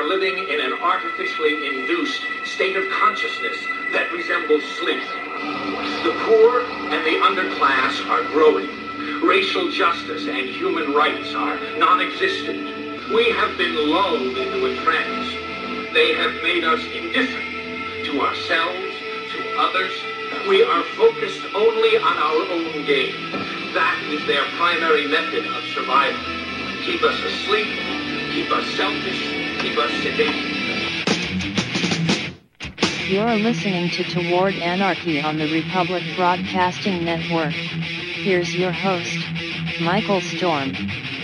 are living in an artificially induced state of consciousness that resembles sleep. The poor and the underclass are growing. Racial justice and human rights are non-existent. We have been lulled into a trance. They have made us indifferent to ourselves, to others. We are focused only on our own gain. That is their primary method of survival. Keep us asleep, keep us selfish, keep us sedated. You're listening to Toward Anarchy on the Republic Broadcasting Network. Here's your host, Michael Storm.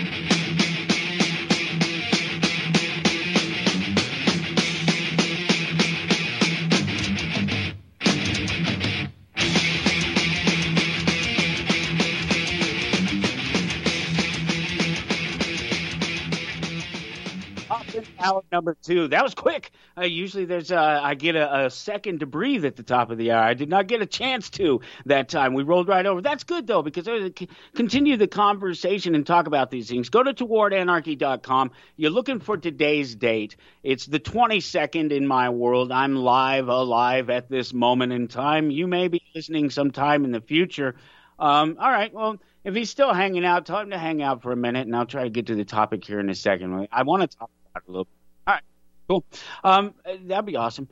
Hour number 2. That was quick. Usually there's I get a second to breathe at the top of the hour. I did not get a chance to that time. We rolled right over. That's good, though, because continue the conversation and talk about these things. Go to towardanarchy.com. You're looking for today's date. It's the 22nd in my world. I'm alive at this moment in time. You may be listening sometime in the future. All right, well, if he's still hanging out, tell him to hang out for a minute, and I'll try to get to the topic here in a second. I want to talk about it a little. All right, cool. That'd be awesome.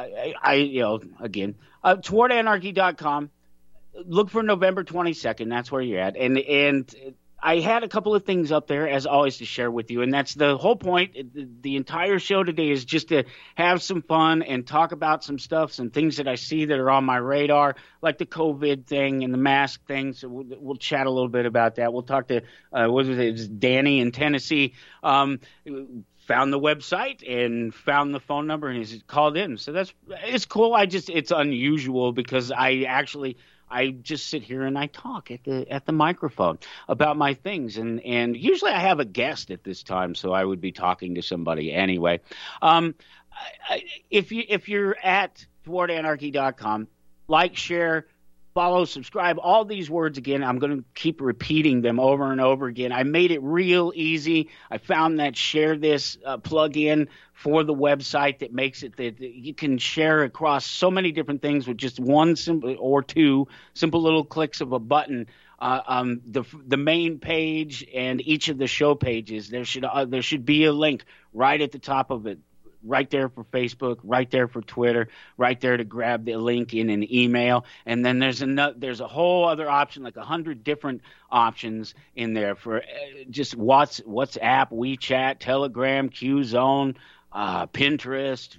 Towardanarchy.com. Look for November 22nd. That's where you're at. And I had a couple of things up there, as always, to share with you. And that's the whole point. The entire show today is just to have some fun and talk about some stuff, some things that I see that are on my radar, like the COVID thing and the mask thing. So we'll chat a little bit about that. We'll talk to, Danny in Tennessee. Found the website and found the phone number and he's called in. So it's cool. It's unusual because I just sit here and I talk at the microphone about my things. And usually I have a guest at this time, so I would be talking to somebody anyway. If you're at towardanarchy.com, like, share, follow, subscribe, all these words again. I'm going to keep repeating them over and over again. I made it real easy. I found that share this plug-in for the website that makes it that you can share across so many different things with just one simple or two simple little clicks of a button. The main page and each of the show pages, there should be a link right at the top of it. Right there for Facebook, right there for Twitter, right there to grab the link in an email. And then there's a whole other option, like 100 different options in there for just WhatsApp, WeChat, Telegram, Qzone, Pinterest.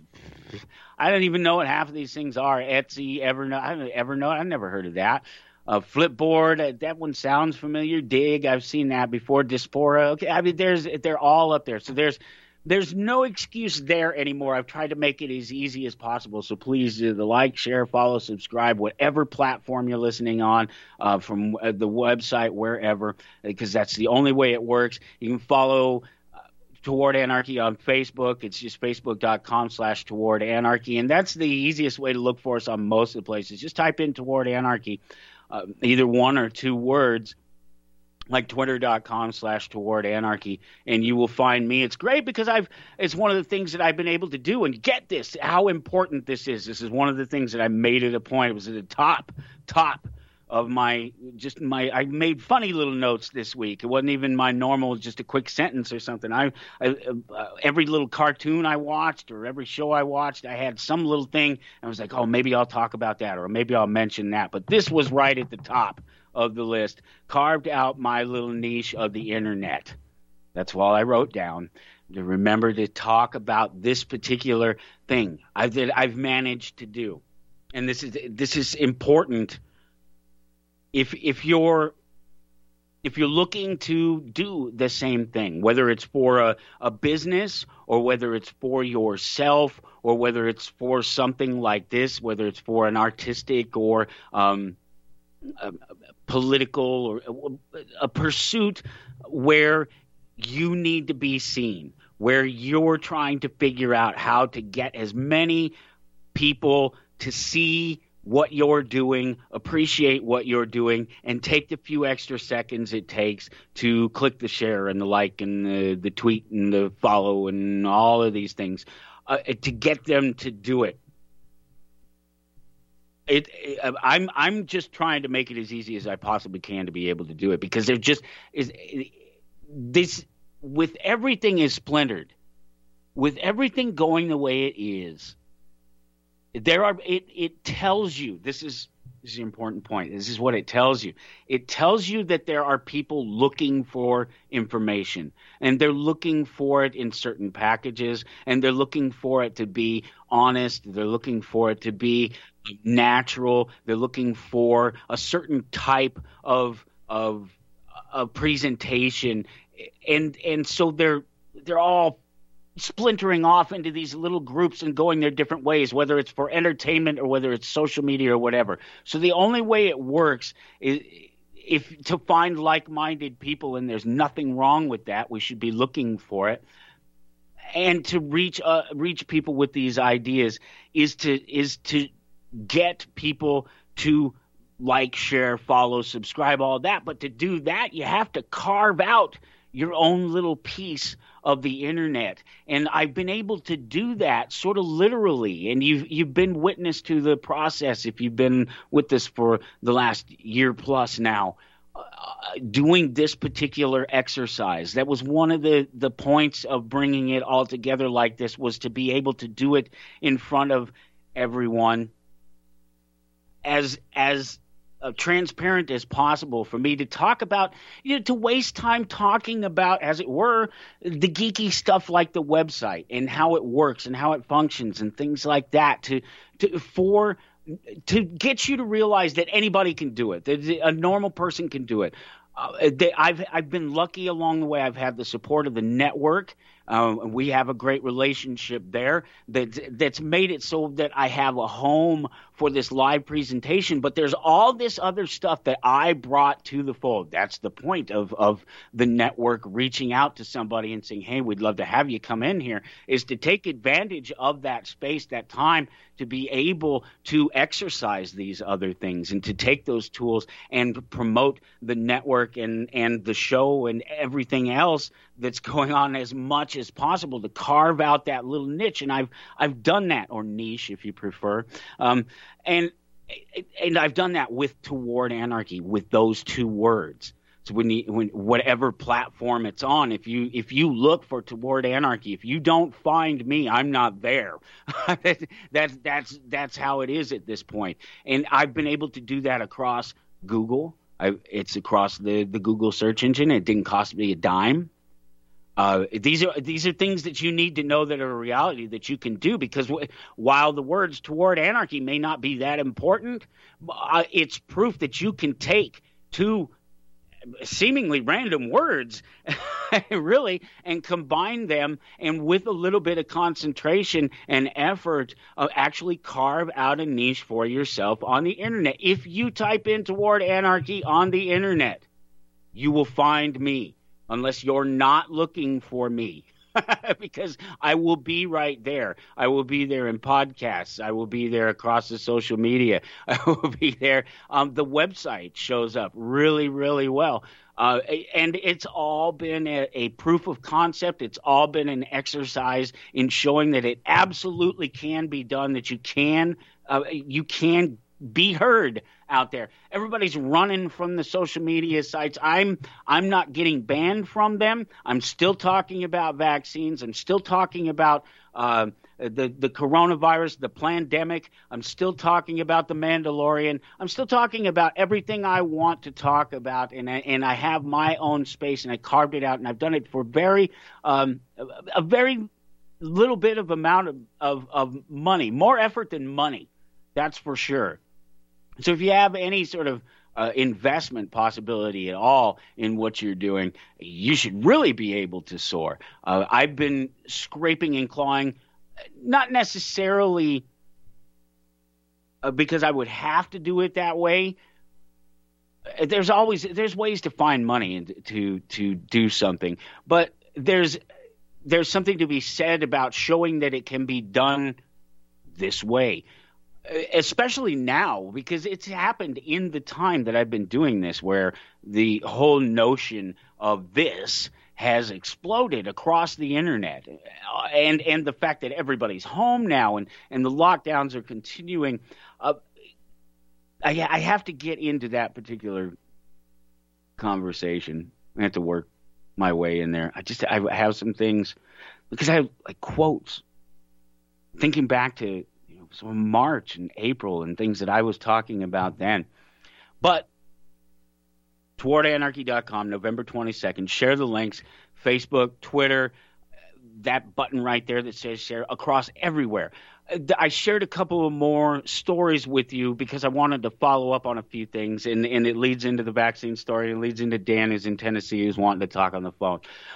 I don't even know what half of these things are. Etsy, Evernote. I've never heard of that. Flipboard, that one sounds familiar. Dig, I've seen that before. Diaspora. Okay, I mean, they're all up there. So there's no excuse there anymore. I've tried to make it as easy as possible. So please do the like, share, follow, subscribe, whatever platform you're listening on, from the website, wherever, because that's the only way it works. You can follow Toward Anarchy on Facebook. It's just facebook.com/Toward Anarchy. And that's the easiest way to look for us on most of the places. Just type in Toward Anarchy, either one or two words, like twitter.com/Toward Anarchy, and you will find me. It's great because it's one of the things that I've been able to do. And get this, how important this is. This is one of the things that I made it a point. It was at the top of I made funny little notes this week. It wasn't even my normal, just a quick sentence or something. Every little cartoon I watched or every show I watched, I had some little thing. And I was like, oh, maybe I'll talk about that or maybe I'll mention that. But this was right at the top of the list, carved out my little niche of the internet. That's all I wrote down, to remember to talk about this particular thing that I've managed to do. And this is important. If you're looking to do the same thing, whether it's for a business or whether it's for yourself or whether it's for something like this, whether it's for an artistic or political or a pursuit where you need to be seen, where you're trying to figure out how to get as many people to see what you're doing, appreciate what you're doing, and take the few extra seconds it takes to click the share and the like and the tweet and the follow and all of these things to get them to do it. I'm just trying to make it as easy as I possibly can to be able to do it, because there just is this, with everything is splintered, with everything going the way it is. It tells you, this is the important point. This is what it tells you. It tells you that there are people looking for information, and they're looking for it in certain packages, and they're looking for it to be honest. They're looking for it to be natural. They're looking for a certain type of presentation, and so they're all splintering off into these little groups and going their different ways, whether it's for entertainment or whether it's social media or whatever. So the only way it works is to find like-minded people, and there's nothing wrong with that. We should be looking for it. And to reach people with these ideas is to get people to like, share, follow, subscribe, all that. But to do that, you have to carve out your own little piece of the internet. And I've been able to do that sort of literally. And you've been witness to the process if you've been with us for the last year plus now, doing this particular exercise. That was one of the points of bringing it all together like this, was to be able to do it in front of everyone as transparent as possible, for me to talk about, to waste time talking about, as it were, the geeky stuff like the website and how it works and how it functions and things like that, to get you to realize that anybody can do it, that a normal person can do it. I've been lucky along the way. I've had the support of the network. We have a great relationship there that's made it so that I have a home for this live presentation. But there's all this other stuff that I brought to the fold. That's the point of the network reaching out to somebody and saying, hey, we'd love to have you come in here, is to take advantage of that space, that time, to be able to exercise these other things and to take those tools and promote the network and the show and everything else that's going on as much as possible, to carve out that little niche. And I've done that, or niche if you prefer. And I've done that with Toward Anarchy, with those two words. So when whatever platform it's on, if you look for Toward Anarchy, if you don't find me, I'm not there. That's how it is at this point. And I've been able to do that across Google. It's across the Google search engine. It didn't cost me a dime. These are things that you need to know that are a reality that you can do, because while the words Toward Anarchy may not be that important, it's proof that you can take two seemingly random words really, and combine them, and with a little bit of concentration and effort, actually carve out a niche for yourself on the internet. If you type in Toward Anarchy on the internet, you will find me, unless you're not looking for me. Because I will be right there. I will be there in podcasts. I will be there across the social media. I will be there. The website shows up really, really well. And it's all been a proof of concept. It's all been an exercise in showing that it absolutely can be done, that you can be heard out there. Everybody's running from the social media sites. I'm not getting banned from them. I'm still talking about vaccines. I'm still talking about the coronavirus, the pandemic. I'm still talking about the Mandalorian. I'm still talking about everything I want to talk about, and I have my own space, and I carved it out, and I've done it for a very little bit of amount of money, more effort than money. That's for sure. So if you have any sort of investment possibility at all in what you're doing, you should really be able to soar. I've been scraping and clawing, not necessarily because I would have to do it that way. There's ways to find money and to do something, but there's something to be said about showing that it can be done this way. especially now, because it's happened in the time that I've been doing this, where the whole notion of this has exploded across the internet, and the fact that everybody's home now, and the lockdowns are continuing. I have to get into that particular conversation. I have to work my way in there. I have some things, because I have like quotes thinking back to March and April and things that I was talking about then. But towardanarchy.com, November 22nd, share the links, Facebook, Twitter, that button right there that says share, across everywhere. I shared a couple of more stories with you because I wanted to follow up on a few things, and it leads into the vaccine story. It leads into Dan, who's in Tennessee, who's wanting to talk on the phone.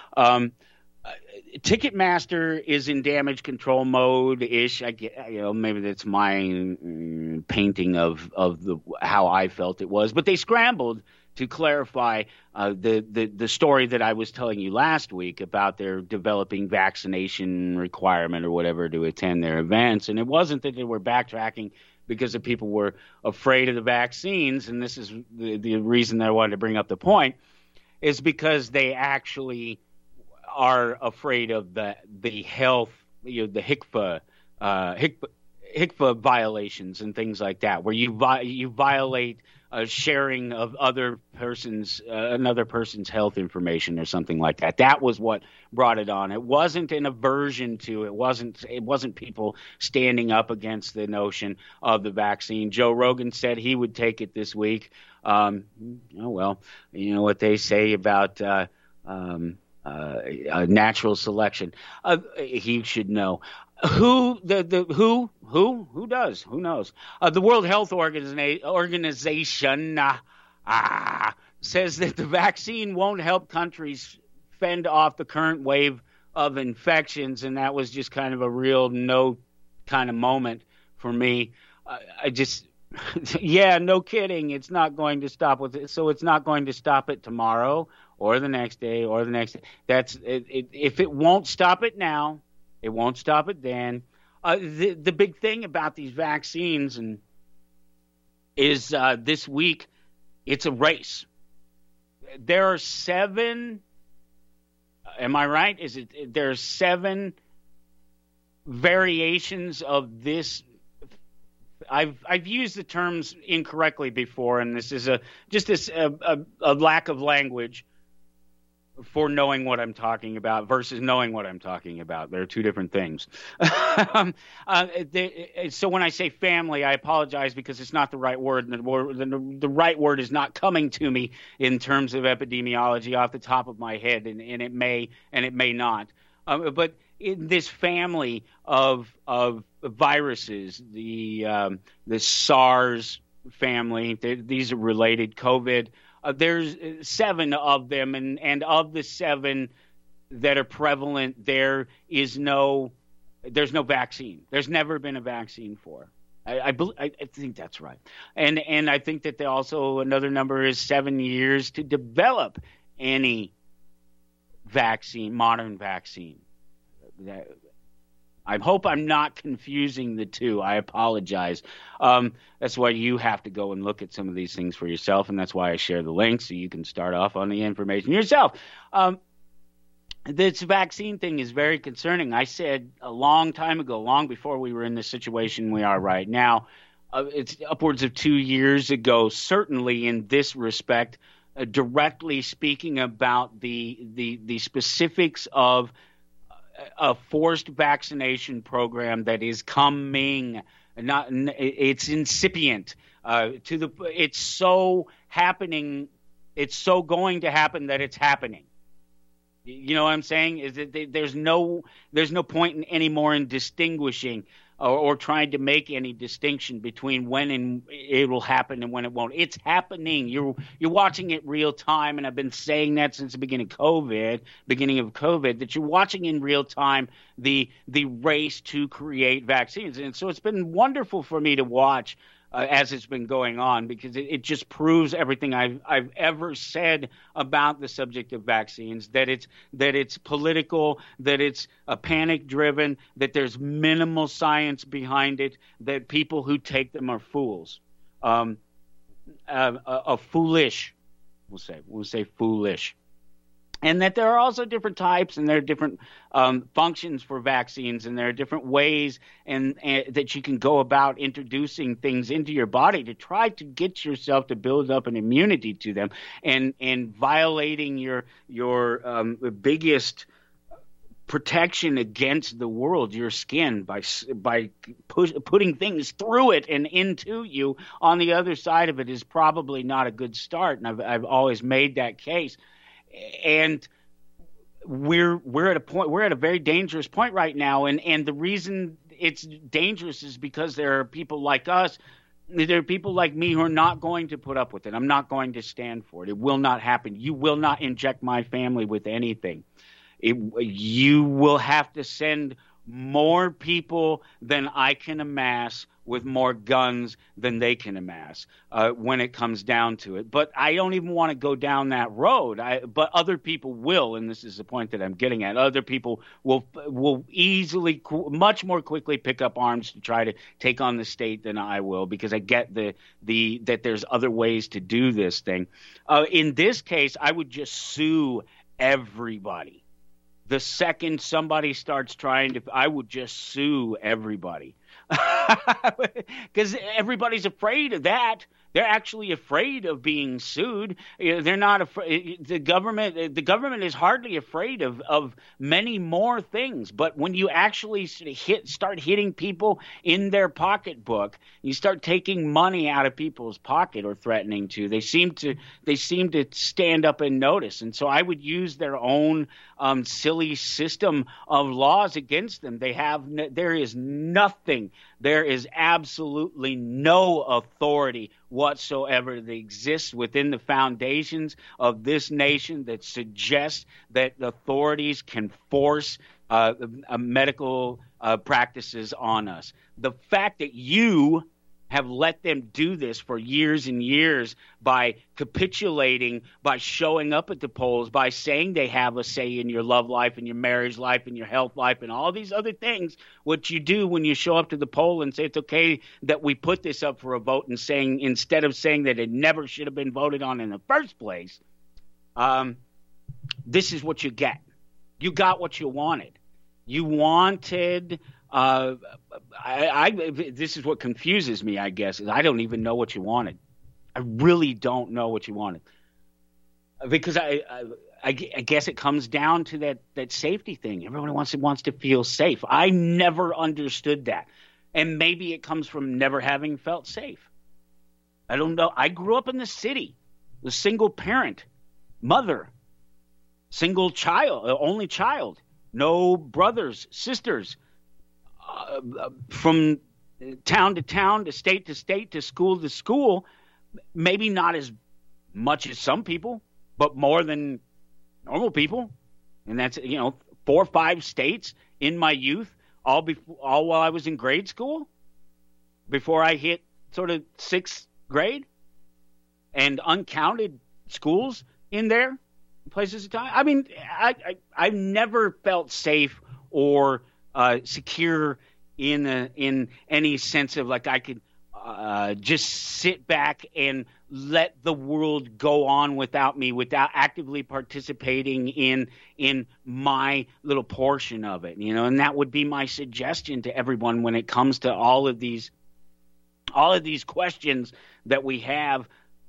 Ticketmaster is in damage control mode-ish. I get, maybe that's my painting of how I felt it was, but they scrambled to clarify the story that I was telling you last week about their developing vaccination requirement or whatever to attend their events. And it wasn't that they were backtracking because the people were afraid of the vaccines, and this is the reason that I wanted to bring up the point, is because they actually are afraid of the health, the HICFA violations and things like that, where you violate sharing of another person's health information or something like that. That was what brought it on. It wasn't an aversion to. It wasn't people standing up against the notion of the vaccine. Joe Rogan said he would take it this week. Oh well, you know what they say about natural selection. He should know. Who does? Who knows? The World Health Organization says that the vaccine won't help countries fend off the current wave of infections, and that was just kind of a real no kind of moment for me. Yeah, no kidding. It's not going to stop with it. So it's not going to stop it tomorrow or the next day or the next day. That's it. If it won't stop it now, it won't stop it then. The big thing about these vaccines is this week, it's a race. There are 7. Am I right? There are 7 variations of this. I've used the terms incorrectly before, and this is a lack of language for knowing what I'm talking about versus knowing what I'm talking about. They're two different things. So when I say family, I apologize because it's not the right word. The right word is not coming to me in terms of epidemiology off the top of my head, and it may not. But in this family of viruses, the SARS family, these are related. COVID. There's 7 of them, and of the 7 that are prevalent, there's no vaccine. There's never been a vaccine for. I think that's right, and I think that also another number is 7 years to develop any vaccine, modern vaccine. I hope I'm not confusing the two. I apologize. That's why you have to go and look at some of these things for yourself, and that's why I share the links so you can start off on the information yourself. This vaccine thing is very concerning. I said a long time ago, long before we were in the situation we are right now, it's upwards of 2 years ago, certainly in this respect, directly speaking about the specifics of a forced vaccination program that is coming. It's incipient. It's so happening. It's so going to happen that it's happening. You know what I'm saying? Is that there's no point anymore in distinguishing or trying to make any distinction between when it will happen and when it won't. It's happening. You're watching it real time, and I've been saying that since the beginning of COVID, that you're watching in real time the race to create vaccines. And so it's been wonderful for me to watch as it's been going on, because it just proves everything I've ever said about the subject of vaccines, that it's political, that it's panic driven, that there's minimal science behind it, that people who take them are fools, foolish. We'll say foolish. And that there are also different types, and there are different functions for vaccines, and there are different ways and that you can go about introducing things into your body to try to get yourself to build up an immunity to them, and violating your biggest protection against the world, your skin, by putting things through it and into you on the other side of it, is probably not a good start. And I've always made that case. And we're at a very dangerous point right now, and the reason it's dangerous is because there are people like us, there are people like me who are not going to put up with it. I'm not going to stand for it. It will not happen. You will not inject my family with anything. You will have to send more people than I can amass with more guns than they can amass when it comes down to it. But I don't even want to go down that road. But other people will, and this is the point that I'm getting at. Other people will easily, much more quickly pick up arms to try to take on the state than I will, because I get that there's other ways to do this thing. In this case, I would just sue everybody. The second somebody starts trying to, I would just sue everybody. Because everybody's afraid of that. They're actually afraid of being sued. They're not afraid. The government is hardly afraid of many more things. But when you actually start hitting people in their pocketbook, you start taking money out of people's pocket, or threatening to, they seem to stand up and notice. And so I would use their own silly system of laws against them. There is absolutely no authority whatsoever that exists within the foundations of this nation that suggests that the authorities can force medical practices on us. The fact that you have let them do this for years and years by capitulating, by showing up at the polls, by saying they have a say in your love life and your marriage life and your health life and all these other things. What you do when you show up to the poll and say it's okay that we put this up for a vote, and saying, instead of saying that it never should have been voted on in the first place, this is what you get. You got what you wanted. You wanted this is what confuses me, I guess, is I don't even know what you wanted. I really don't know what you wanted, because I guess it comes down to that safety thing. Everyone wants to feel safe. I never understood that, and maybe it comes from never having felt safe. I don't know. I grew up in the city, a single parent, mother, single child, only child, no brothers, sisters. From town to town, to state, to school, maybe not as much as some people, but more than normal people. And that's, 4 or 5 states in my youth, all while I was in grade school, before I hit sort of 6th grade, and uncounted schools in there, places of time. I mean, I've never felt safe or secure in any sense of like I could just sit back and let the world go on without me, without actively participating in my little portion of it, and that would be my suggestion to everyone when it comes to all of these questions that we have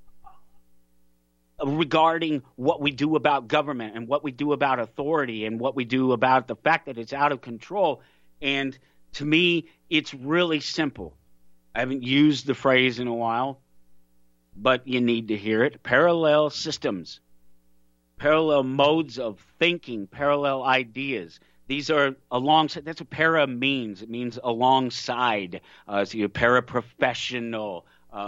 regarding what we do about government and what we do about authority and what we do about the fact that it's out of control. And to me, it's really simple. I haven't used the phrase in a while, but you need to hear it. Parallel systems, parallel modes of thinking, parallel ideas. These are alongside. That's what para means. It means alongside. So you're paraprofessional,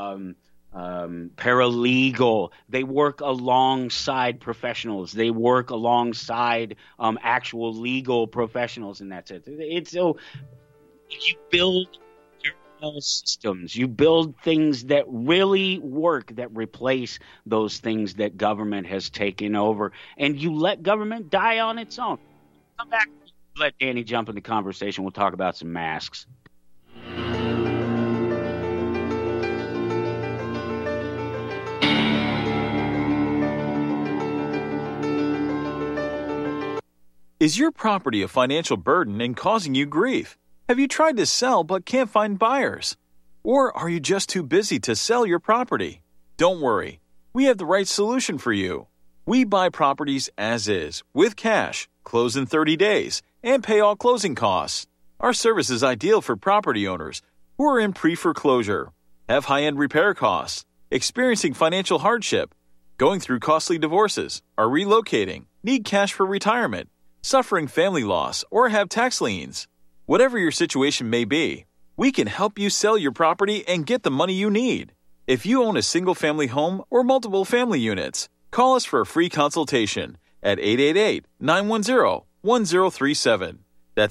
paralegal. They work alongside professionals. They work alongside actual legal professionals, and that's it. It's so you build your systems. You build things that really work, that replace those things that government has taken over, and you let government die on its own. Come back, let Danny jump in the conversation. We'll talk about some masks. Is your property a financial burden and causing you grief? Have you tried to sell but can't find buyers? Or are you just too busy to sell your property? Don't worry, we have the right solution for you. We buy properties as is, with cash, close in 30 days, and pay all closing costs. Our service is ideal for property owners who are in pre-foreclosure, have high-end repair costs, experiencing financial hardship, going through costly divorces, are relocating, need cash for retirement, suffering family loss, or have tax liens. Whatever your situation may be, we can help you sell your property and get the money you need. If you own a single-family home or multiple family units, call us for a free consultation at 888-910-1037. That's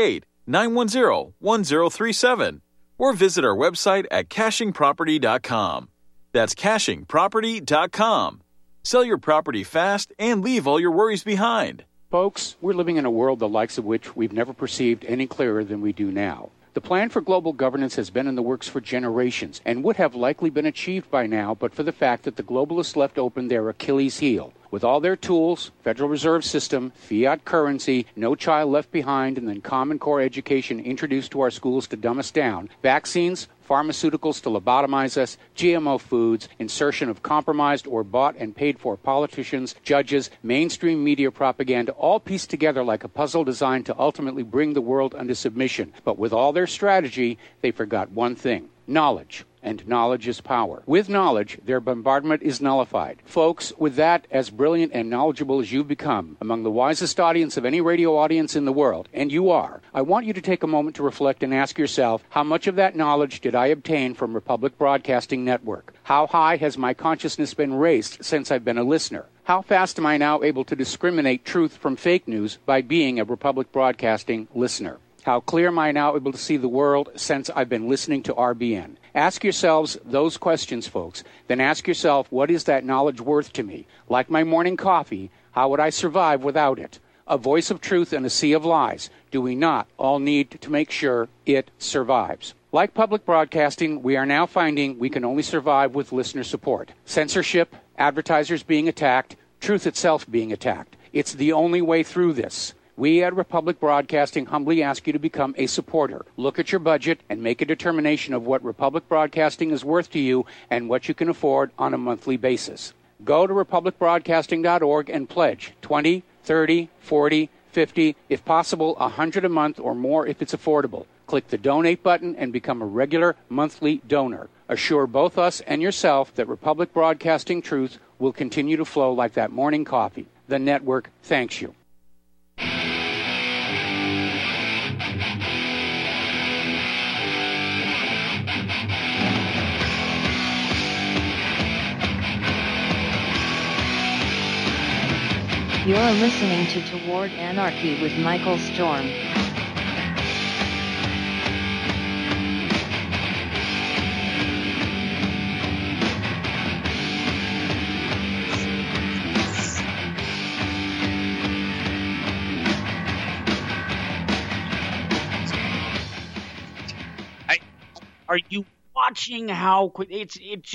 888-910-1037. Or visit our website at cachingproperty.com. That's cachingproperty.com. Sell your property fast and leave all your worries behind. Folks, we're living in a world the likes of which we've never perceived any clearer than we do now. The plan for global governance has been in the works for generations and would have likely been achieved by now but for the fact that the globalists left open their Achilles heel. With all their tools, Federal Reserve System, fiat currency, no child left behind, and then Common Core education introduced to our schools to dumb us down, vaccines, pharmaceuticals to lobotomize us, GMO foods, insertion of compromised or bought and paid for politicians, judges, mainstream media propaganda, all pieced together like a puzzle designed to ultimately bring the world under submission. But with all their strategy, they forgot one thing: knowledge. And knowledge is power. With knowledge, their bombardment is nullified. Folks, with that, as brilliant and knowledgeable as you've become, among the wisest audience of any radio audience in the world, and you are, I want you to take a moment to reflect and ask yourself, how much of that knowledge did I obtain from Republic Broadcasting Network? How high has my consciousness been raised since I've been a listener? How fast am I now able to discriminate truth from fake news by being a Republic Broadcasting listener? How clear am I now able to see the world since I've been listening to RBN? Ask yourselves those questions, folks. Then ask yourself, what is that knowledge worth to me? Like my morning coffee, how would I survive without it? A voice of truth in a sea of lies. Do we not all need to make sure it survives? Like public broadcasting, we are now finding we can only survive with listener support. Censorship, advertisers being attacked, truth itself being attacked. It's the only way through this. We at Republic Broadcasting humbly ask you to become a supporter. Look at your budget and make a determination of what Republic Broadcasting is worth to you and what you can afford on a monthly basis. Go to republicbroadcasting.org and pledge $20, $30, $40, $50, if possible, $100 a month or more if it's affordable. Click the donate button and become a regular monthly donor. Assure both us and yourself that Republic Broadcasting truth will continue to flow like that morning coffee. The network thanks you. You're listening to Toward Anarchy with Michael Storm. Are you watching how quick it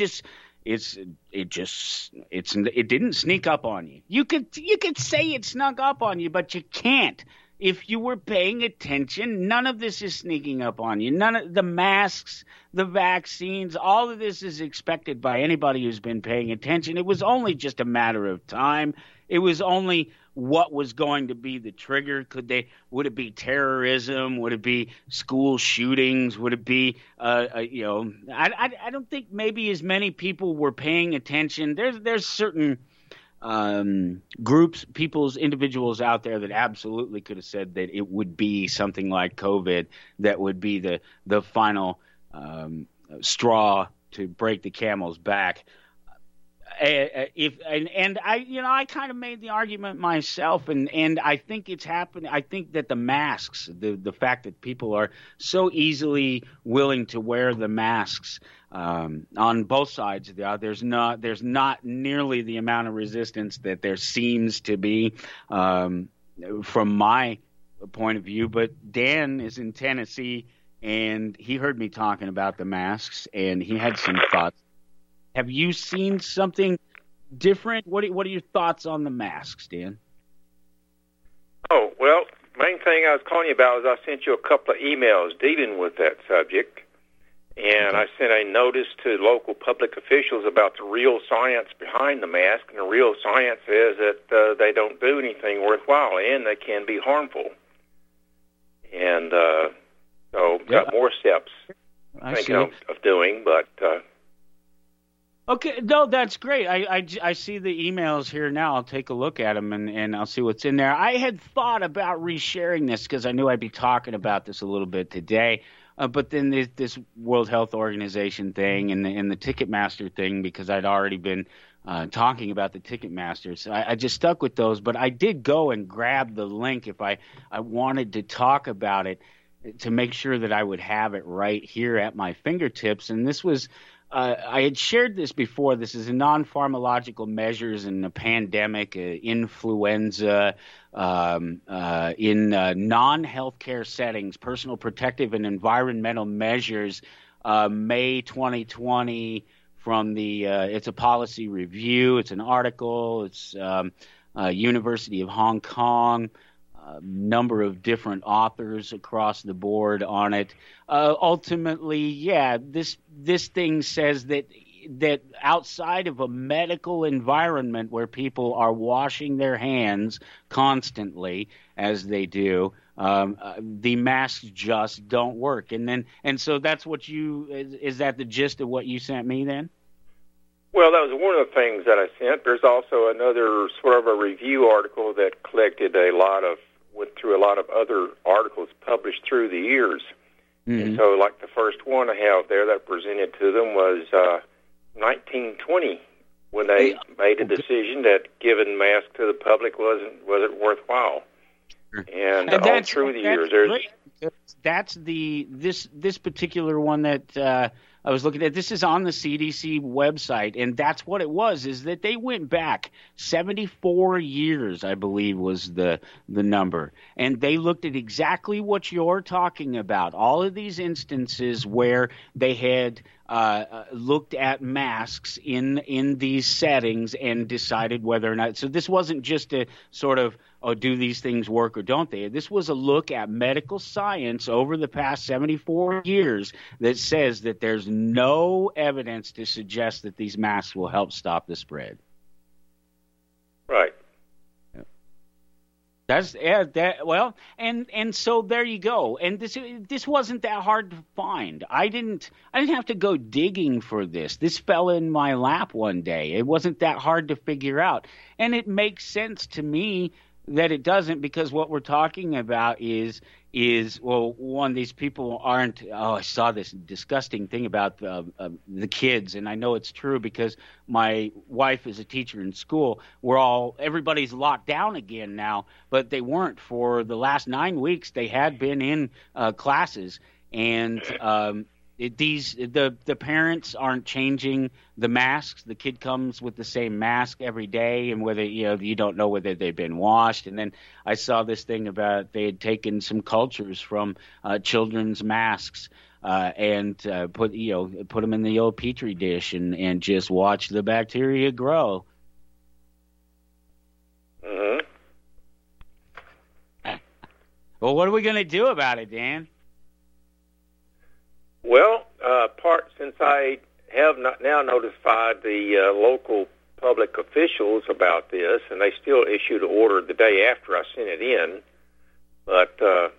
didn't sneak up on you. You could say it snuck up on you, but you can't. If you were paying attention, none of this is sneaking up on you. None of the masks, the vaccines, all of this is expected by anybody who's been paying attention. It was only just a matter of time. It was only what was going to be the trigger. Would it be terrorism? Would it be school shootings? Would it be, I don't think maybe as many people were paying attention. There's certain groups, individuals out there that absolutely could have said that it would be something like COVID that would be the final straw to break the camel's back. I kind of made the argument myself, and I think it's happened. I think that the masks, the fact that people are so easily willing to wear the masks on both sides of the aisle, there's not nearly the amount of resistance that there seems to be from my point of view. But Dan is in Tennessee, and he heard me talking about the masks, and he had some thoughts. Have you seen something different? What are your thoughts on the masks, Dan? Oh, well, main thing I was calling you about is I sent you a couple of emails dealing with that subject, and I sent a notice to local public officials about the real science behind the mask, and the real science is that they don't do anything worthwhile, and they can be harmful. And so got more steps I'm thinking of doing, but... Okay, no, that's great. I see the emails here now. I'll take a look at them and I'll see what's in there. I had thought about resharing this because I knew I'd be talking about this a little bit today. But then there's this World Health Organization thing and the Ticketmaster thing, because I'd already been talking about the Ticketmaster. So I just stuck with those. But I did go and grab the link if I wanted to talk about it, to make sure that I would have it right here at my fingertips. And this was... I had shared this before. This is a non-pharmacological measures in the pandemic, influenza, in non-healthcare settings, personal protective and environmental measures, May 2020 from the it's a policy review. It's an article. It's University of Hong Kong. Number of different authors across the board on it. Ultimately, this thing says that outside of a medical environment where people are washing their hands constantly, as they do, the masks just don't work. And so that's what is that the gist of what you sent me then? Well, that was one of the things that I sent. There's also another sort of a review article that went through a lot of other articles published through the years. Mm-hmm. And so, like the first one I have there that presented to them was 1920, when they made a decision that giving masks to the public wasn't worthwhile. And all through the years, that's this particular one that I was looking at. This is on the CDC website, and that's what it was, is that they went back 74 years, I believe was the number, and they looked at exactly what you're talking about, all of these instances where they had looked at masks in these settings and decided whether or not. So this wasn't just a sort of, do these things work or don't they? This was a look at medical science over the past 74 years that says that there's no evidence to suggest that these masks will help stop the spread. Right. And so there you go. And this wasn't that hard to find. I didn't have to go digging for this. This fell in my lap one day. It wasn't that hard to figure out. And it makes sense to me that it doesn't, because what we're talking about is one, these people aren't. I saw this disgusting thing about the kids, and I know it's true because my wife is a teacher in school. Everybody's locked down again now, but they weren't for the last 9 weeks. They had been in classes, and the parents aren't changing the masks. The kid comes with the same mask every day, and whether you don't know whether they've been washed. And then I saw this thing about they had taken some cultures from children's masks and put them in the old petri dish and just watch the bacteria grow. Mm-hmm. Well, what are we going to do about it, Dan? Well, since I have not now notified the local public officials about this, and they still issued an order the day after I sent it in, but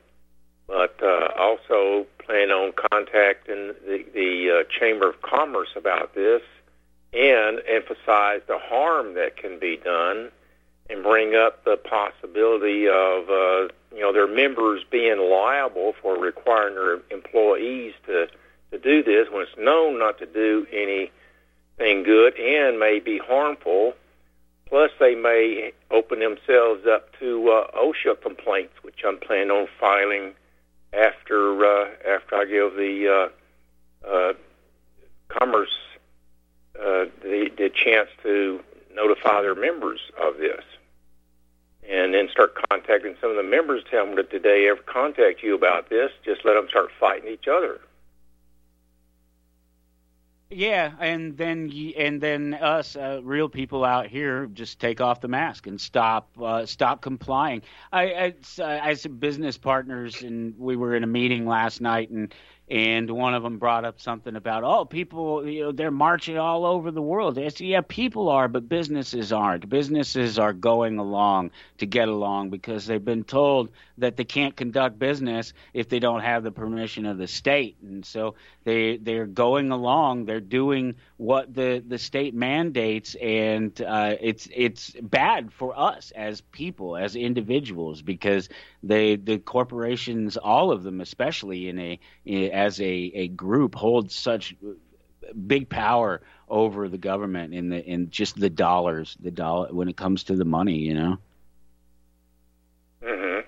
also plan on contacting the Chamber of Commerce about this and emphasize the harm that can be done, and bring up the possibility of their members being liable for requiring their employees to do this when it's known not to do any thing good and may be harmful. Plus, they may open themselves up to OSHA complaints, which I'm planning on filing after I give the Commerce the chance to notify their members of this, and then start contacting some of the members, tell them that if they ever contact you about this, just let them start fighting each other. Yeah, and then us real people out here just take off the mask and stop complying. I some business partners, and we were in a meeting last night, and one of them brought up something about, people, they're marching all over the world. I said, yeah, people are, but businesses aren't. Businesses are going along to get along because they've been told that they can't conduct business if they don't have the permission of the state. And so they're going along. They're doing what the state mandates, and it's bad for us as people, as individuals, because the corporations, all of them, especially as a group, hold such big power over the government in just the dollar when it comes to the money, Mm-hmm.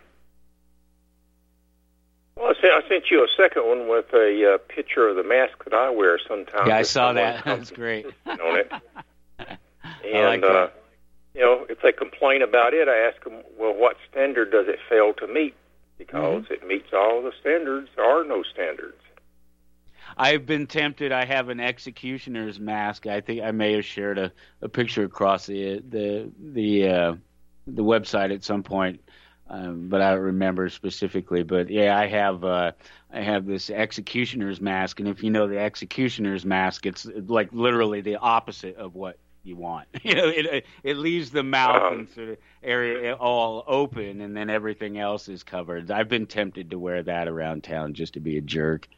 Well, I sent you a second one with a picture of the mask that I wear sometimes. Yeah, I saw that. That's great. On it. And I like that. If they complain about it, I ask them, well, what standard does it fail to meet? Because it meets all the standards. There are no standards. I've been tempted. I have an executioner's mask. I think I may have shared a picture across the website at some point, but I don't remember specifically. But yeah, I have this executioner's mask, and if you know the executioner's mask, it's like literally the opposite of what you want. It leaves the mouth and sort of area all open, and then everything else is covered. I've been tempted to wear that around town just to be a jerk.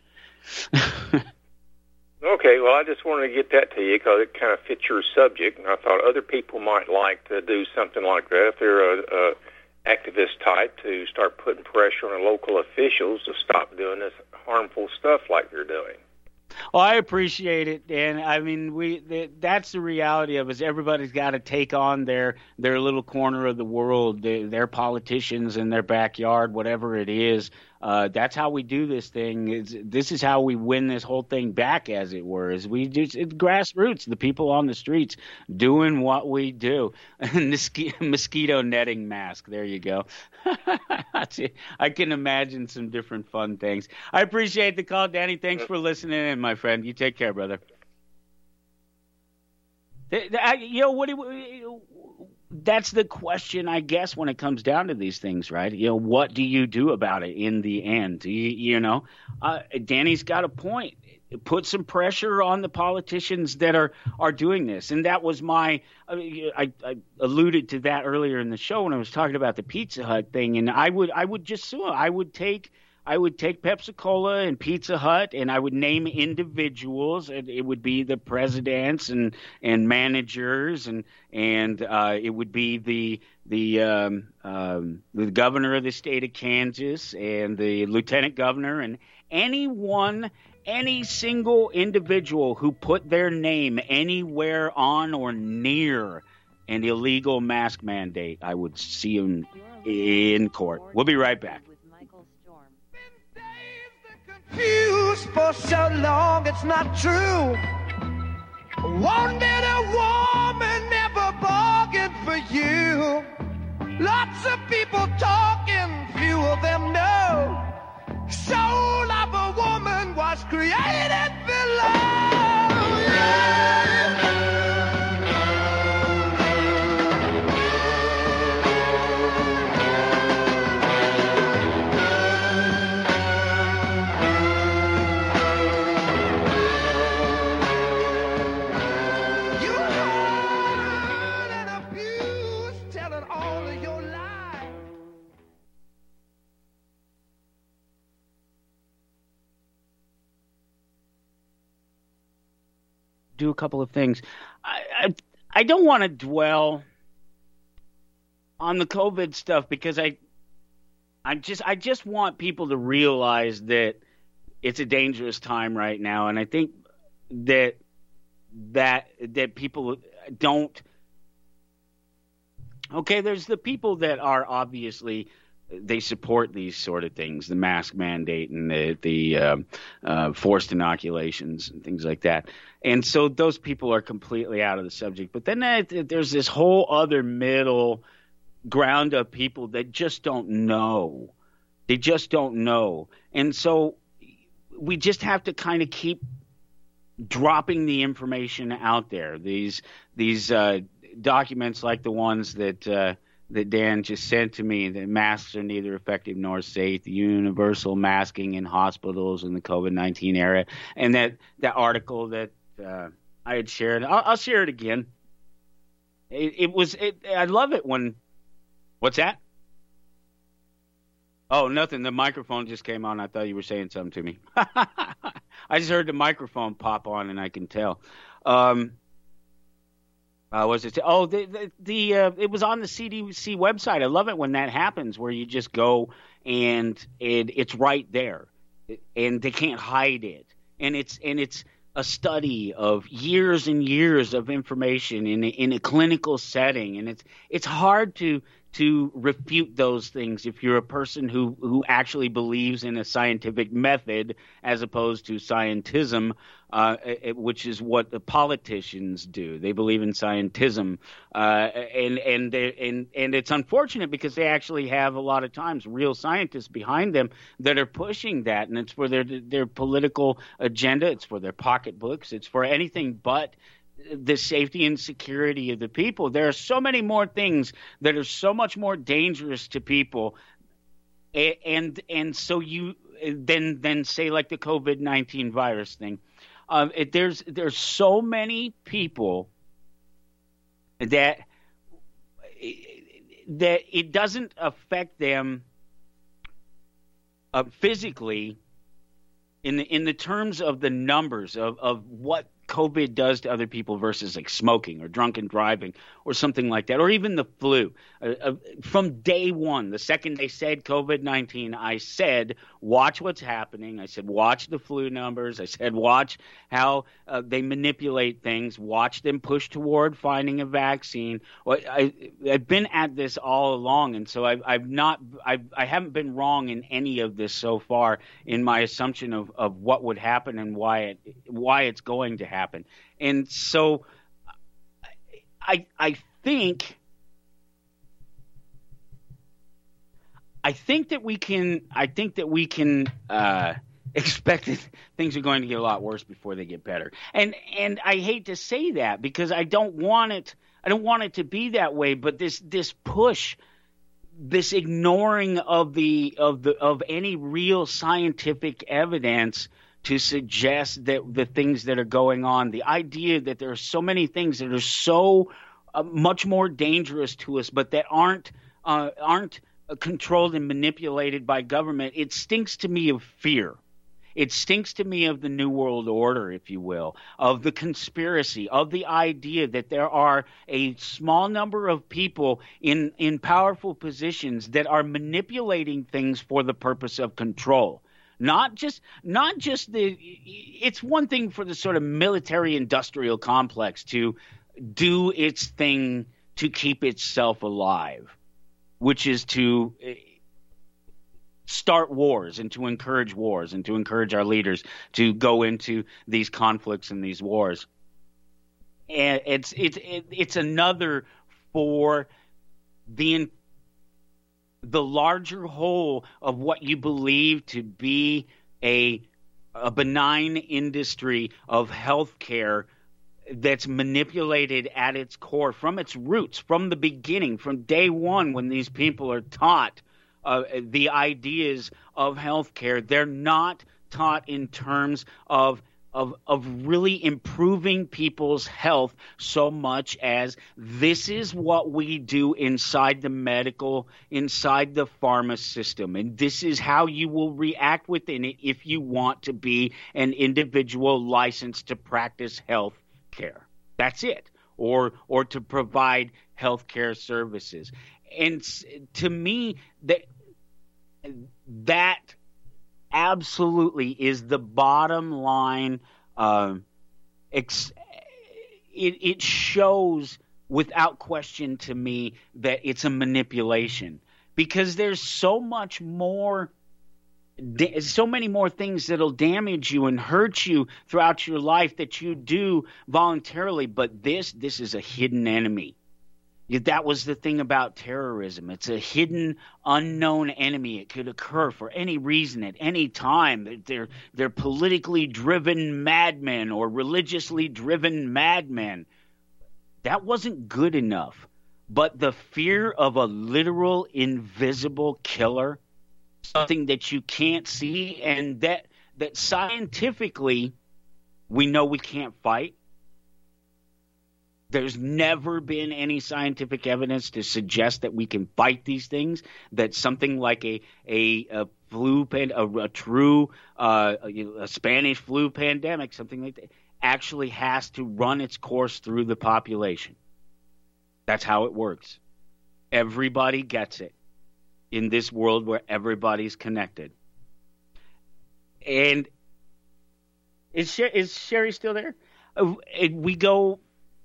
Okay, well, I just wanted to get that to you because it kind of fits your subject, and I thought other people might like to do something like that if they're a activist type, to start putting pressure on the local officials to stop doing this harmful stuff like they're doing. Well, I appreciate it, Dan. I mean, that's the reality of it. Everybody's got to take on their little corner of the world, their politicians in their backyard, whatever it is. That's how we do this thing. This is how we win this whole thing back, as it were. It's grassroots, the people on the streets doing what we do. Mosquito netting mask. There you go. I can imagine some different fun things. I appreciate the call, Danny. Thanks for listening in, my friend. You take care, brother. That's the question, I guess, when it comes down to these things, right? What do you do about it in the end? Danny's got a point. Put some pressure on the politicians that are doing this. And that was I alluded to that earlier in the show when I was talking about the Pizza Hut thing. And I would just sue them. I would take Pepsi-Cola and Pizza Hut, and I would name individuals. It would be the presidents and managers, and it would be the governor of the state of Kansas and the lieutenant governor, and any single individual who put their name anywhere on or near an illegal mask mandate. I would see them in court. We'll be right back. Confused for so long, it's not true. One better woman never bargained for you. Lots of people talking, few of them know. Soul of a woman was created below. Yeah. Do a couple of things. I don't want to dwell on the COVID stuff because I just want people to realize that it's a dangerous time right now, and I think that that people don't. Okay, there's the people that are obviously they support these sort of things, the mask mandate and the forced inoculations and things like that. And so those people are completely out of the subject. But then there's this whole other middle ground of people that just don't know. They just don't know. And so we just have to kind of keep dropping the information out there. These documents like the ones that Dan just sent to me, that masks are neither effective nor safe, the universal masking in hospitals in the COVID-19 era, and that article that I had shared. I'll share it again. I love it when. What's that? Oh, nothing. The microphone just came on. I thought you were saying something to me. I just heard the microphone pop on, and I can tell. Was it? Oh, it was on the CDC website. I love it when that happens, where you just go and it's right there, and they can't hide it, and it's a study of years and years of information in a clinical setting, and it's hard to refute those things if you're a person who actually believes in a scientific method as opposed to scientism, which is what the politicians do. They believe in scientism, and it's unfortunate because they actually have a lot of times real scientists behind them that are pushing that, and it's for their political agenda, it's for their pocketbooks, it's for anything but the safety and security of the people. There are so many more things that are so much more dangerous to people, and so you then say like the COVID-19 virus thing. There's so many people that it doesn't affect them physically in the terms of the numbers of what COVID does to other people versus like smoking or drunken driving or something like that, or even the flu. From day one, the second they said COVID-19, I said, watch what's happening. I said, watch the flu numbers. I said, watch how they manipulate things. Watch them push toward finding a vaccine. I've been at this all along, and so I haven't been wrong in any of this so far in my assumption of what would happen and why it's going to happen. And so I think that we can expect that things are going to get a lot worse before they get better. And I hate to say that because I don't want it to be that way, but this push, this ignoring of any real scientific evidence to suggest that the things that are going on, the idea that there are so many things that are so much more dangerous to us, but that aren't controlled and manipulated by government, it stinks to me of fear. It stinks to me of the New World Order, if you will, of the conspiracy, of the idea that there are a small number of people in powerful positions that are manipulating things for the purpose of control. Not just it's one thing for the sort of military industrial complex to do its thing to keep itself alive, which is to start wars and to encourage wars and to encourage our leaders to go into these conflicts and these wars. And it's another for the larger whole of what you believe to be a benign industry of healthcare that's manipulated at its core from its roots, from the beginning, from day one when these people are taught the ideas of healthcare. They're not taught in terms of really improving people's health so much as this is what we do inside the pharma system, and this is how you will react within it if you want to be an individual licensed to practice health care. That's it, or to provide health care services. And to me, that absolutely is the bottom line it shows without question to me that it's a manipulation, because there's so much more, so many more things that'll damage you and hurt you throughout your life that you do voluntarily. But this is a hidden enemy. That was the thing about terrorism. It's a hidden, unknown enemy. It could occur for any reason at any time. They're politically driven madmen or religiously driven madmen. That wasn't good enough. But the fear of a literal, invisible killer, something that you can't see, and that scientifically we know we can't fight. There's never been any scientific evidence to suggest that we can fight these things, that something like a flu, a true a Spanish flu pandemic, something like that, actually has to run its course through the population. That's how it works. Everybody gets it in this world where everybody's connected. And is Sherry still there? We go...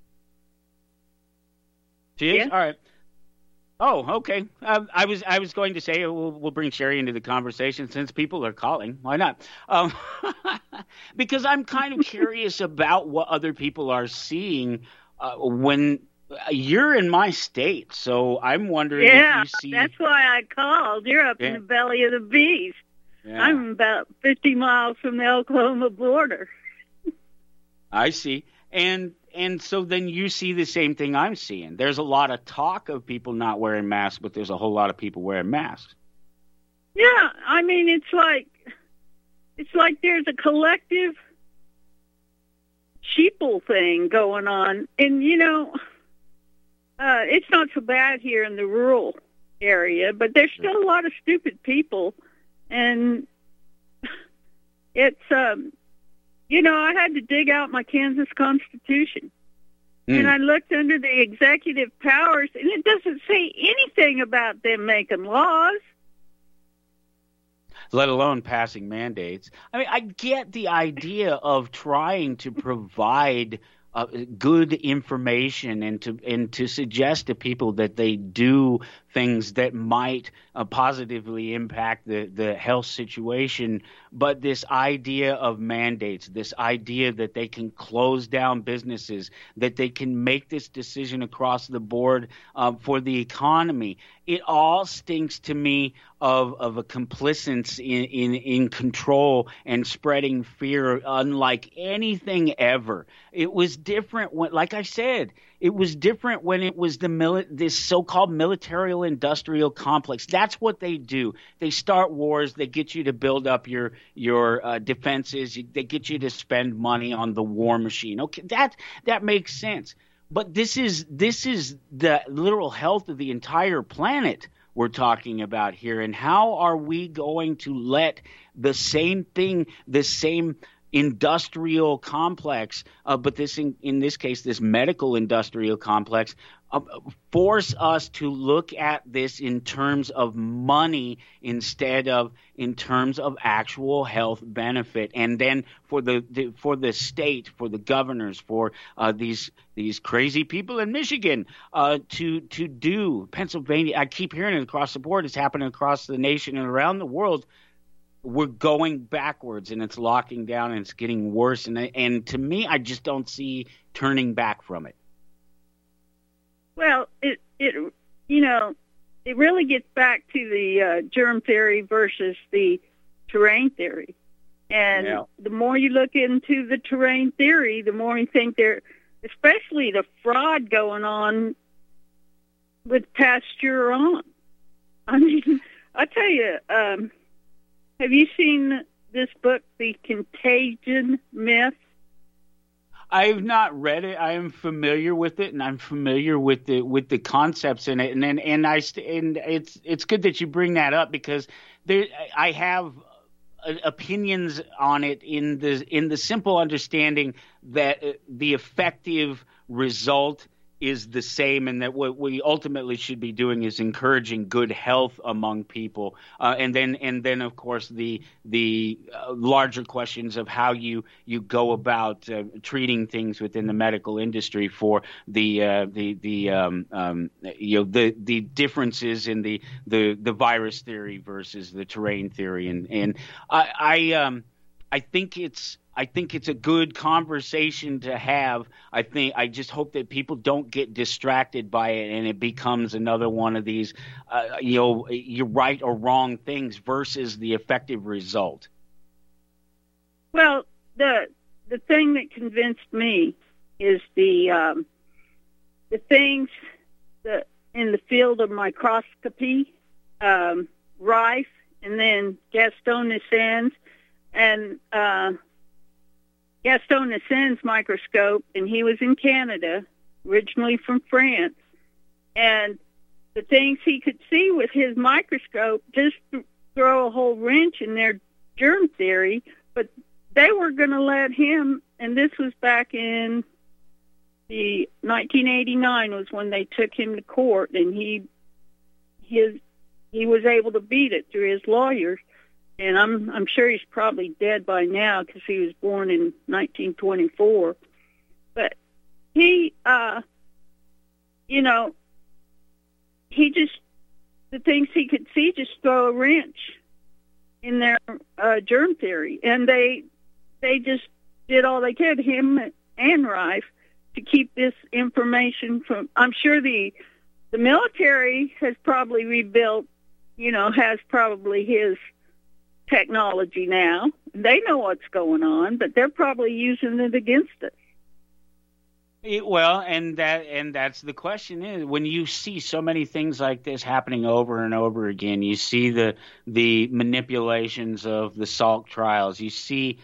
She is? Yeah. All right. Oh, okay. I was going to say we'll bring Sherry into the conversation since people are calling. Why not? Because I'm kind of curious about what other people are seeing when you're in my state. So I'm wondering if you see... that's why I called. You're up in the belly of the beast. Yeah. I'm about 50 miles from the Oklahoma border. I see. And so then you see the same thing I'm seeing. There's a lot of talk of people not wearing masks, but there's a whole lot of people wearing masks. Yeah, I mean, it's like there's a collective sheeple thing going on. And, it's not so bad here in the rural area, but there's still a lot of stupid people. And it's... I had to dig out my Kansas Constitution, and I looked under the executive powers, and it doesn't say anything about them making laws. Let alone passing mandates. I mean, I get the idea of trying to provide good information and to suggest to people that they do things that might positively impact the health situation. But this idea of mandates, this idea that they can close down businesses, that they can make this decision across the board for the economy, it all stinks to me of a complicence in control and spreading fear unlike anything ever. It was different when, like I said, it was different when it was this so-called military-industrial complex. That's what they do. They start wars. They get you to build up your defenses. They get you to spend money on the war machine. Okay, that makes sense. But this is the literal health of the entire planet we're talking about here. And how are we going to let the same thing, the same industrial complex, but in this case, this medical industrial complex, force us to look at this in terms of money instead of in terms of actual health benefit? And then for the state, for the governors, for these crazy people in Michigan to do Pennsylvania. I keep hearing it across the board. It's happening across the nation and around the world. We're going backwards, and it's locking down, and it's getting worse. And to me, I just don't see turning back from it. Well, it really gets back to the germ theory versus the terrain theory. And the more you look into the terrain theory, the more you think especially the fraud going on with Pasteur. I mean, I tell you, have you seen this book, The Contagion Myth? I've not read it. I am familiar with it, and I'm familiar with the concepts in it. And it's good that you bring that up, because I have opinions on it in the simple understanding that the effective result is the same, and that what we ultimately should be doing is encouraging good health among people, and then of course the larger questions of how you go about treating things within the medical industry for the differences in the virus theory versus the terrain theory, and I think it's a good conversation to have. I just hope that people don't get distracted by it and it becomes another one of these, you're right or wrong things versus the effective result. Well, the thing that convinced me is the things that in the field of microscopy, Rife, and then Gaston Issen's, and Gaston Issen's microscope, and he was in Canada, originally from France, and the things he could see with his microscope just throw a whole wrench in their germ theory, but they were going to let him, and this was back in 1989 was when they took him to court, and he was able to beat it through his lawyers. And I'm sure he's probably dead by now because he was born in 1924. But he, he just, the things he could see just throw a wrench in their germ theory. And they just did all they could, him and Rife, to keep this information from, I'm sure the military has probably rebuilt, has probably his technology now. They know what's going on, but they're probably using it against us. Well, and that's the question is, when you see so many things like this happening over and over again, you see the manipulations of the Salk trials. You see,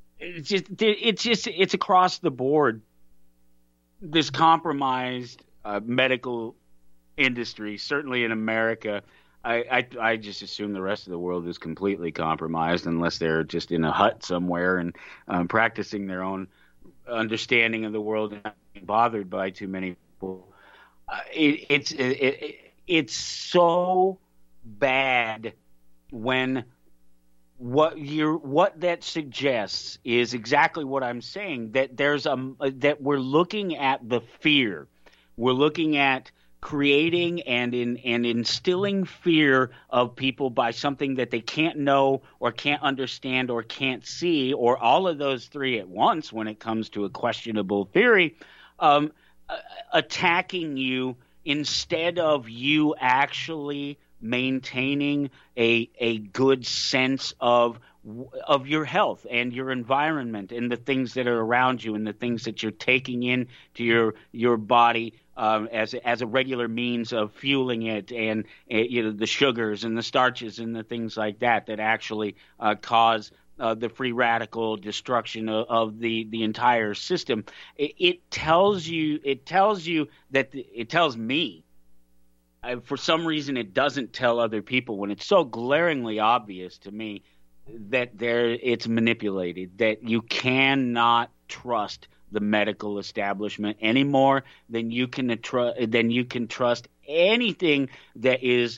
it's across the board. This compromised medical industry, certainly in America. I just assume the rest of the world is completely compromised unless they're just in a hut somewhere and practicing their own understanding of the world and not being bothered by too many people. It's so bad when what that suggests is exactly what I'm saying, that that we're looking at the fear. We're looking at creating and instilling fear of people by something that they can't know or can't understand or can't see, or all of those three at once when it comes to a questionable theory, attacking you instead of you actually maintaining a good sense of your health and your environment and the things that are around you and the things that you're taking into your body as a regular means of fueling it, and the sugars and the starches and the things like that actually cause the free radical destruction of the entire system. It tells me. For some reason, it doesn't tell other people when it's so glaringly obvious to me that it's manipulated, that you cannot trust the medical establishment any more than you can trust anything that is.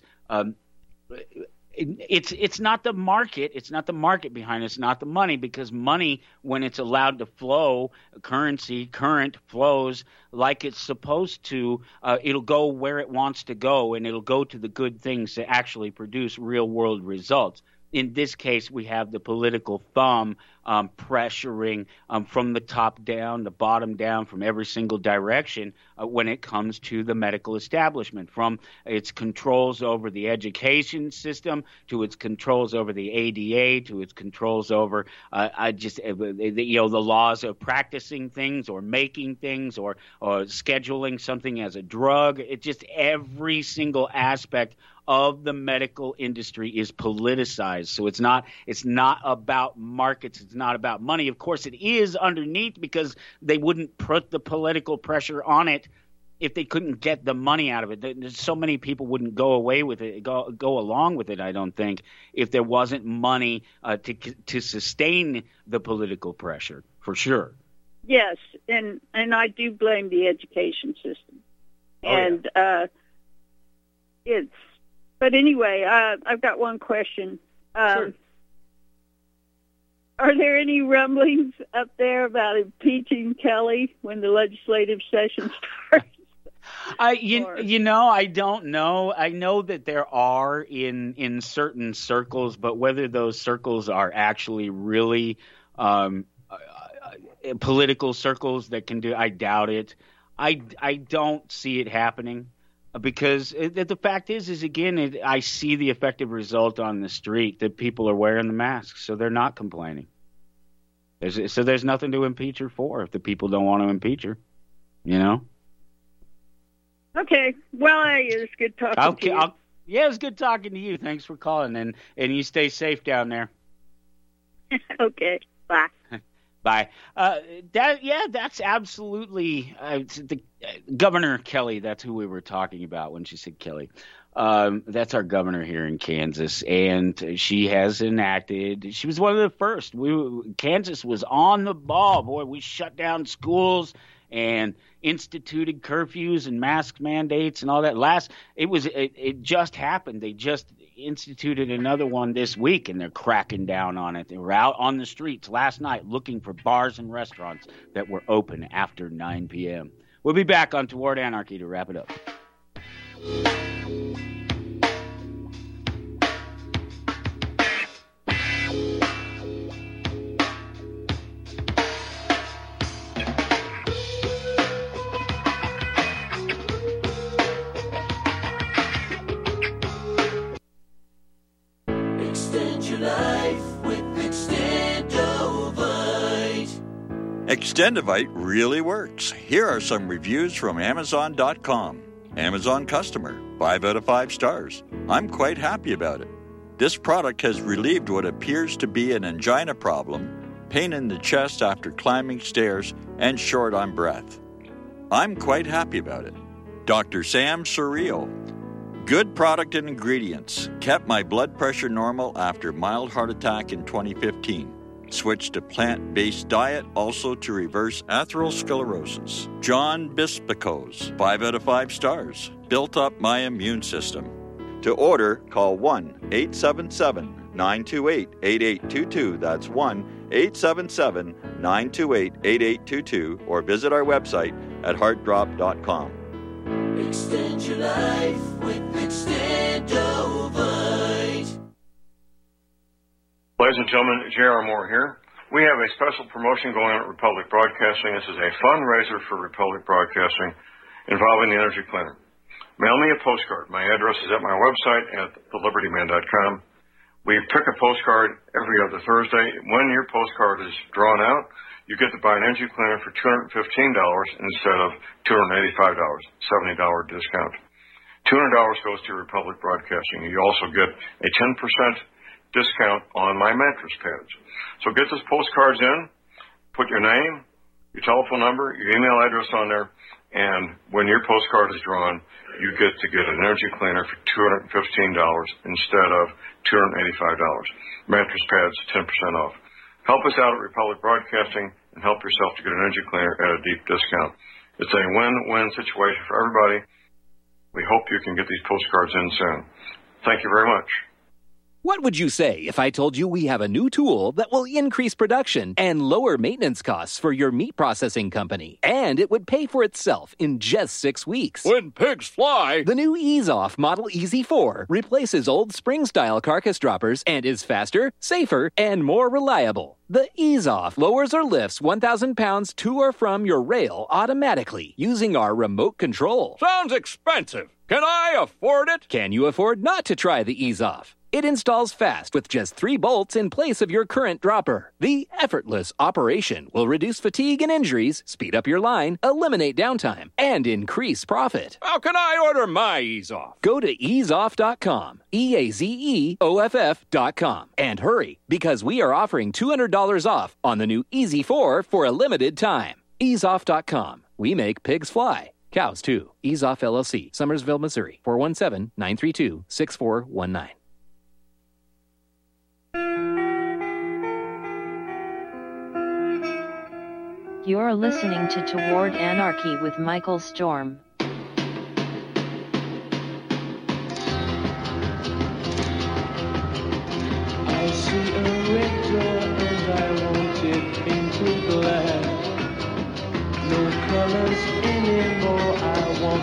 It's not the market. It's not the market behind it. It's not the money, because money, when it's allowed to flow, current flows like it's supposed to, it'll go where it wants to go, and it'll go to the good things that actually produce real world results. In this case, we have the political thumb pressuring from the top down, the bottom down, from every single direction when it comes to the medical establishment, from its controls over the education system to its controls over the ADA to its controls over the laws of practicing things or making things or scheduling something as a drug. It just every single aspect of the medical industry is politicized. So it's not about markets. It's not about money. Of course, it is underneath, because they wouldn't put the political pressure on it if they couldn't get the money out of it. So many people wouldn't go along with it, I don't think, if there wasn't money to sustain the political pressure, for sure. Yes, and I do blame the education system. And but anyway, I've got one question. Sure. Are there any rumblings up there about impeaching Kelly when the legislative session starts? You know, I don't know. I know that there are in certain circles, but whether those circles are actually really political circles that can do, I doubt it. I don't see it happening because the fact is again, I see the effective result on the street that people are wearing the masks, so they're not complaining. So there's nothing to impeach her for if the people don't want to impeach her, you know? Okay. Well, it's good talking to you. Yeah, it's good talking to you. Thanks for calling, and you stay safe down there. Okay. Bye. Bye. That's absolutely Governor Kelly. That's who we were talking about when she said Kelly. That's our governor here in Kansas, and she has enacted. She was one of the first. Kansas was on the ball. Boy, we shut down schools and instituted curfews and mask mandates and all that. It just happened. They just instituted another one this week, and they're cracking down on it. They were out on the streets last night looking for bars and restaurants that were open after 9 p.m. We'll be back on Toward Anarchy to wrap it up. Extendivite really works. Here are some reviews from Amazon.com. Amazon customer, 5 out of 5 stars. I'm quite happy about it. This product has relieved what appears to be an angina problem, pain in the chest after climbing stairs, and short on breath. I'm quite happy about it. Dr. Sam Surreal. Good product and ingredients. Kept my blood pressure normal after mild heart attack in 2015. Switched to plant-based diet, also to reverse atherosclerosis. John Bispicos, 5 out of 5 stars. Built up my immune system. To order, call 1-877-928-8822. That's 1-877-928-8822. Or visit our website at heartdrop.com. Extend your life with Extendovite. Ladies and gentlemen, J.R. Moore here. We have a special promotion going on at Republic Broadcasting. This is a fundraiser for Republic Broadcasting involving the Energy Cleaner. Mail me a postcard. My address is at my website at thelibertyman.com. We pick a postcard every other Thursday. When your postcard is drawn out, you get to buy an Energy Cleaner for $215 instead of $285, $70 discount. $200 goes to Republic Broadcasting. You also get a 10% discount on my mattress pads. So get those postcards in, put your name, your telephone number, your email address on there, and when your postcard is drawn, you get to get an Energy Cleaner for $215 instead of $285. Mattress pads, 10% off. Help us out at Republic Broadcasting and help yourself to get an Energy Cleaner at a deep discount. It's a win-win situation for everybody. We hope you can get these postcards in soon. Thank you very much. What would you say if I told you we have a new tool that will increase production and lower maintenance costs for your meat processing company? And it would pay for itself in just 6 weeks. When pigs fly! The new EaseOff Model EZ4 replaces old spring-style carcass droppers and is faster, safer, and more reliable. The EaseOff lowers or lifts 1,000 pounds to or from your rail automatically using our remote control. Sounds expensive. Can I afford it? Can you afford not to try the EaseOff? It installs fast with just 3 bolts in place of your current dropper. The effortless operation will reduce fatigue and injuries, speed up your line, eliminate downtime, and increase profit. How can I order my EaseOff? Go to easeoff.com, EAZEOFF.com, and hurry, because we are offering $200 off on the new EZ4 for a limited time. Easeoff.com. We make pigs fly. Cows, too. EaseOff LLC, Summersville, Missouri, 417-932-6419. You're listening to Toward Anarchy with Michael Storm.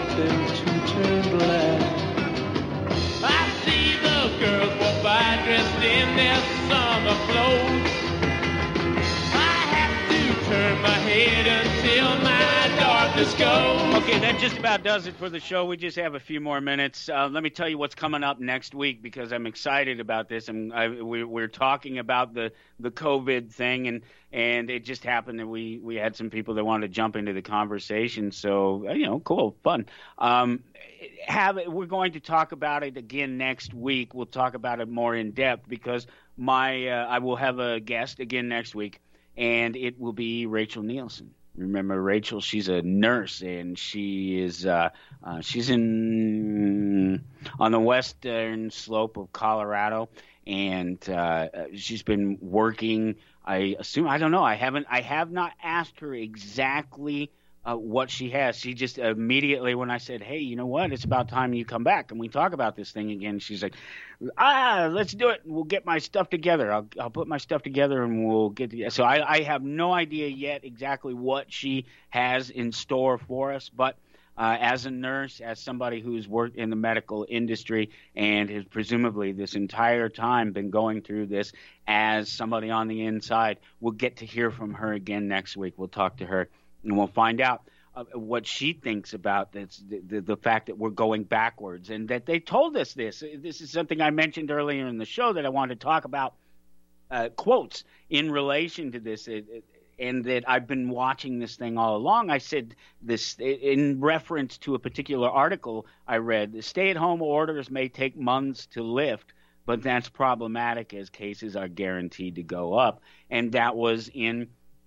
hoping to turn black. I see the girls walk by dressed in their summer clothes. I have to turn my head until my darkness goes. Okay, that just about does it for the show. We just have a few more minutes. Let me tell you what's coming up next week because I'm excited about this. We're talking about the COVID thing, and it just happened that we had some people that wanted to jump into the conversation. So, cool, fun. We're going to talk about it again next week. We'll talk about it more in depth because I will have a guest again next week, and it will be Rachel Nielsen. Remember Rachel? She's a nurse, and she is she's on the western slope of Colorado, and she's been working. I don't know. I have not asked her exactly what she has. She just immediately, when I said, "Hey, you know what? It's about time you come back and we talk about this thing again," she's like, let's do it. We'll get my stuff together. I'll put my stuff together and we'll get together. So I have no idea yet exactly what she has in store for us, but as a nurse, as somebody who's worked in the medical industry and has presumably this entire time been going through this as somebody on the inside, we'll get to hear from her again next week. We'll talk to her and we'll find out what she thinks about this, the fact that we're going backwards and that they told us this. This is something I mentioned earlier in the show that I wanted to talk about, quotes in relation to this, and that I've been watching this thing all along. I said this in reference to a particular article I read. The stay-at-home orders may take months to lift, but that's problematic as cases are guaranteed to go up. And that was in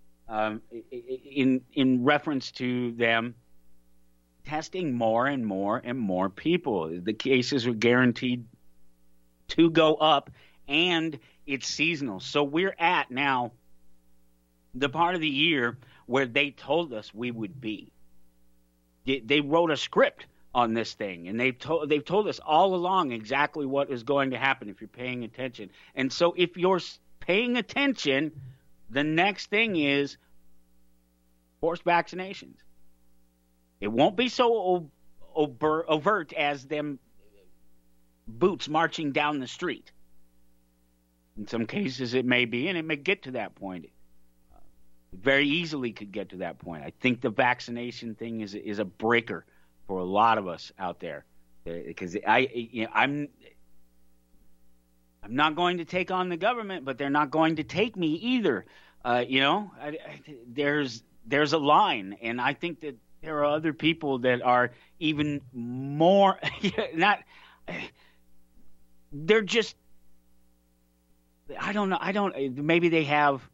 reference to them testing more and more and more people. The cases are guaranteed to go up, and it's seasonal. So we're at now the part of the year where they told us we would be. They wrote a script on this thing, and they've told us all along exactly what is going to happen if you're paying attention. And so if you're paying attention, the next thing is forced vaccinations. It won't be so overt as them boots marching down the street. In some cases it may be, and it may get to that point. Very easily could get to that point. I think the vaccination thing is a breaker for a lot of us out there, because I'm not going to take on the government, but they're not going to take me either. There's a line, and I think that there are other people that are even more they're just, I don't know. Maybe they have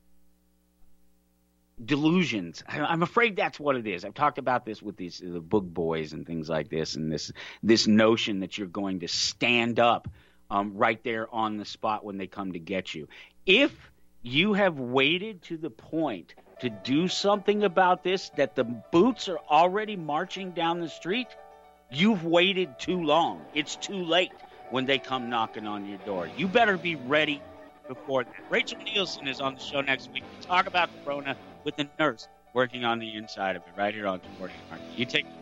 delusions. I'm afraid that's what it is. I've talked about this with the book boys and things like this, and this notion that you're going to stand up right there on the spot when they come to get you. If you have waited to the point to do something about this, that the boots are already marching down the street, you've waited too long. It's too late when they come knocking on your door. You better be ready before that. Rachel Nielsen is on the show next week to talk about Corona with a nurse working on the inside of it right here on Toward Anarchy. You take it.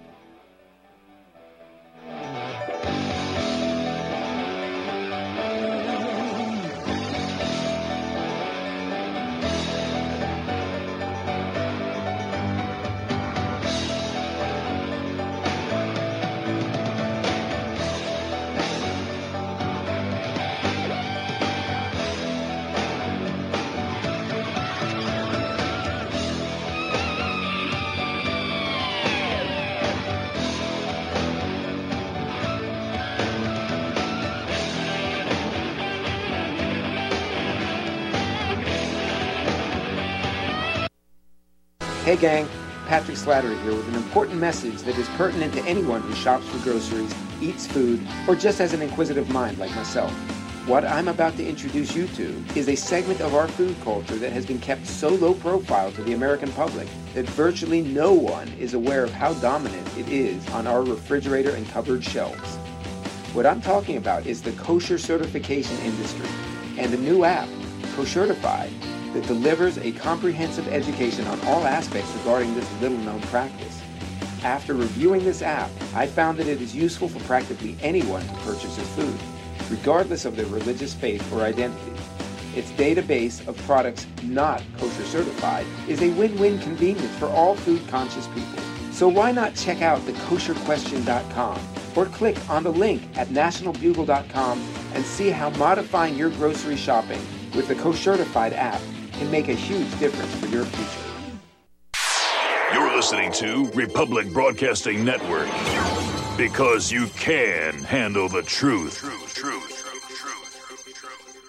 Hey gang, Patrick Slattery here with an important message that is pertinent to anyone who shops for groceries, eats food, or just has an inquisitive mind like myself. What I'm about to introduce you to is a segment of our food culture that has been kept so low profile to the American public that virtually no one is aware of how dominant it is on our refrigerator and cupboard shelves. What I'm talking about is the kosher certification industry and the new app, Koshertified, that delivers a comprehensive education on all aspects regarding this little-known practice. After reviewing this app, I found that it is useful for practically anyone who purchases food, regardless of their religious faith or identity. Its database of products not kosher certified is a win-win convenience for all food-conscious people. So why not check out thekosherquestion.com or click on the link at nationalbugle.com and see how modifying your grocery shopping with the Koshertified app can make a huge difference for your future. You're listening to Republic Broadcasting Network, because you can handle the truth.